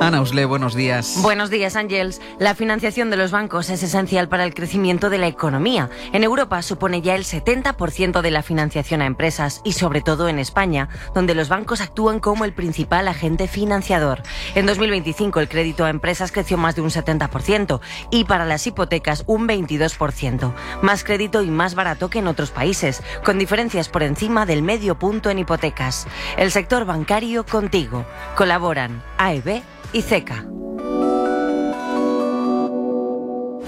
Ana Usle, buenos días. Buenos días, Ángels. La financiación de los bancos es esencial para el crecimiento de la economía. En Europa supone ya el 70% de la financiación a empresas y sobre todo en España, donde los bancos actúan como el principal agente financiador. En 2025 el crédito a empresas creció más de un 70% y para las hipotecas un 22%. Más crédito y más barato que en otros países, con diferencias por encima del medio punto en hipotecas. El sector bancario contigo. Colaboran AEB y CECA.